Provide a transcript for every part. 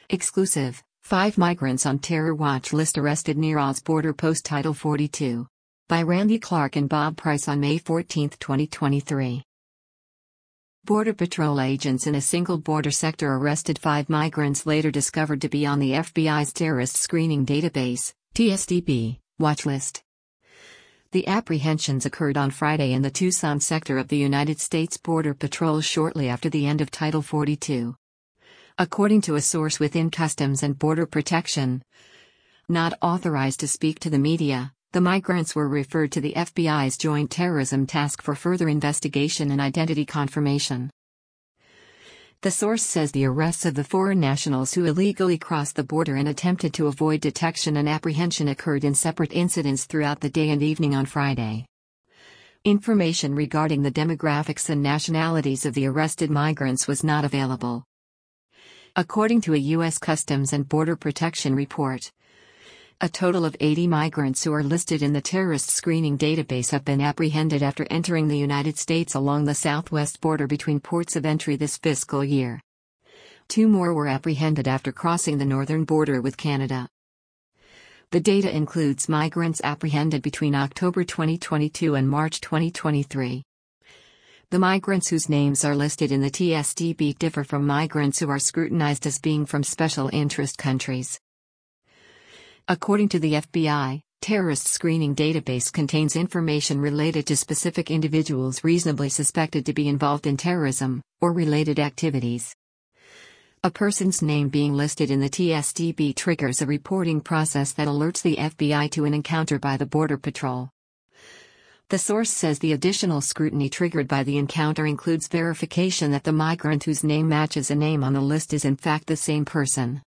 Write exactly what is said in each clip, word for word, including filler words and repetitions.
Exclusive, Five Migrants on Terror Watch List Arrested near Oz Border Post Title forty-two. By Randy Clark and Bob Price on May fourteenth, twenty twenty-three. Border Patrol agents in a single border sector arrested five migrants later discovered to be on the F B I's Terrorist Screening Database, T S D B, watch list. The apprehensions occurred on Friday in the Tucson sector of the United States Border Patrol shortly after the end of Title forty-two. According to a source within Customs and Border Protection, not authorized to speak to the media, the migrants were referred to the F B I's Joint Terrorism Task for further investigation and identity confirmation. The source says the arrests of the foreign nationals who illegally crossed the border and attempted to avoid detection and apprehension occurred in separate incidents throughout the day and evening on Friday. Information regarding the demographics and nationalities of the arrested migrants was not available. According to a U S Customs and Border Protection report, a total of eighty migrants who are listed in the terrorist screening database have been apprehended after entering the United States along the southwest border between ports of entry this fiscal year. Two more were apprehended after crossing the northern border with Canada. The data includes migrants apprehended between October twenty twenty-two and March twenty twenty-three. The migrants whose names are listed in the T S D B differ from migrants who are scrutinized as being from special interest countries. According to the F B I, Terrorist Screening Database contains information related to specific individuals reasonably suspected to be involved in terrorism or related activities. A person's name being listed in the T S D B triggers a reporting process that alerts the F B I to an encounter by the Border Patrol. The source says the additional scrutiny triggered by the encounter includes verification that the migrant whose name matches a name on the list is in fact the same person.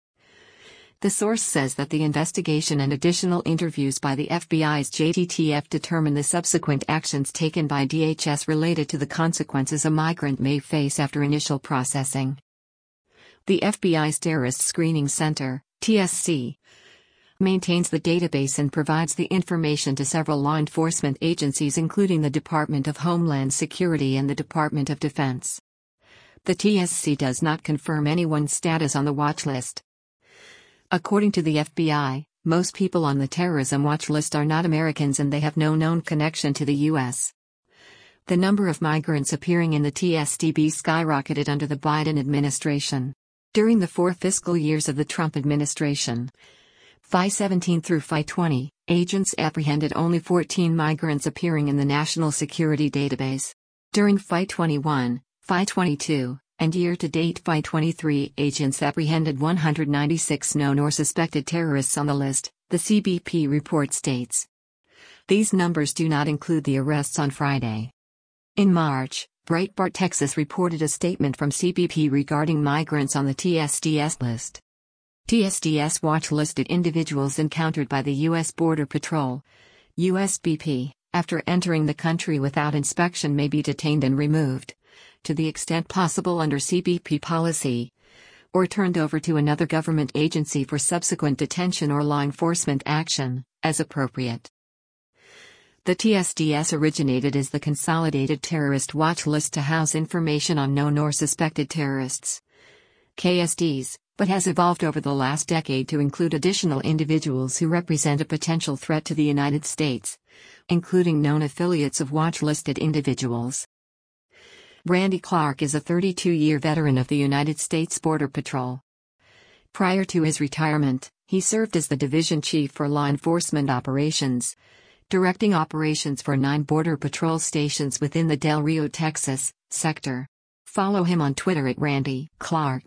The source says that the investigation and additional interviews by the F B I's J T T F determine the subsequent actions taken by D H S related to the consequences a migrant may face after initial processing. The F B I's Terrorist Screening Center, T S C, maintains the database and provides the information to several law enforcement agencies including the Department of Homeland Security and the Department of Defense. The T S C does not confirm anyone's status on the watch list. According to the F B I, most people on the terrorism watch list are not Americans and they have no known connection to the U S. The number of migrants appearing in the T S D B skyrocketed under the Biden administration. During the four fiscal years of the Trump administration, F Y seventeen through F Y twenty, agents apprehended only fourteen migrants appearing in the National Security Database. During F Y twenty-one, F Y twenty-two, and year-to-date F Y twenty-three, agents apprehended one hundred ninety-six known or suspected terrorists on the list, the C B P report states. These numbers do not include the arrests on Friday. In March, Breitbart Texas reported a statement from C B P regarding migrants on the T S D S list. T S D S watch listed individuals encountered by the U S Border Patrol, U S B P, after entering the country without inspection may be detained and removed, to the extent possible under C B P policy, or turned over to another government agency for subsequent detention or law enforcement action, as appropriate. The T S D S originated as the Consolidated Terrorist Watch List to house information on known or suspected terrorists, K S Ds, but has evolved over the last decade to include additional individuals who represent a potential threat to the United States, including known affiliates of watch-listed individuals. Randy Clark is a thirty-two-year veteran of the United States Border Patrol. Prior to his retirement, he served as the Division Chief for Law Enforcement Operations, directing operations for nine Border Patrol stations within the Del Rio, Texas, sector. Follow him on Twitter at Randy Clark.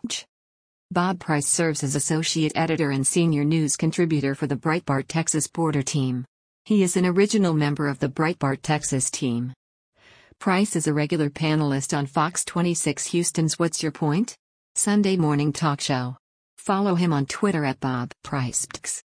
Bob Price serves as Associate Editor and Senior News Contributor for the Breitbart Texas Border Team. He is an original member of the Breitbart Texas team. Price is a regular panelist on Fox twenty-six Houston's What's Your Point? Sunday morning talk show. Follow him on Twitter at Bob Price.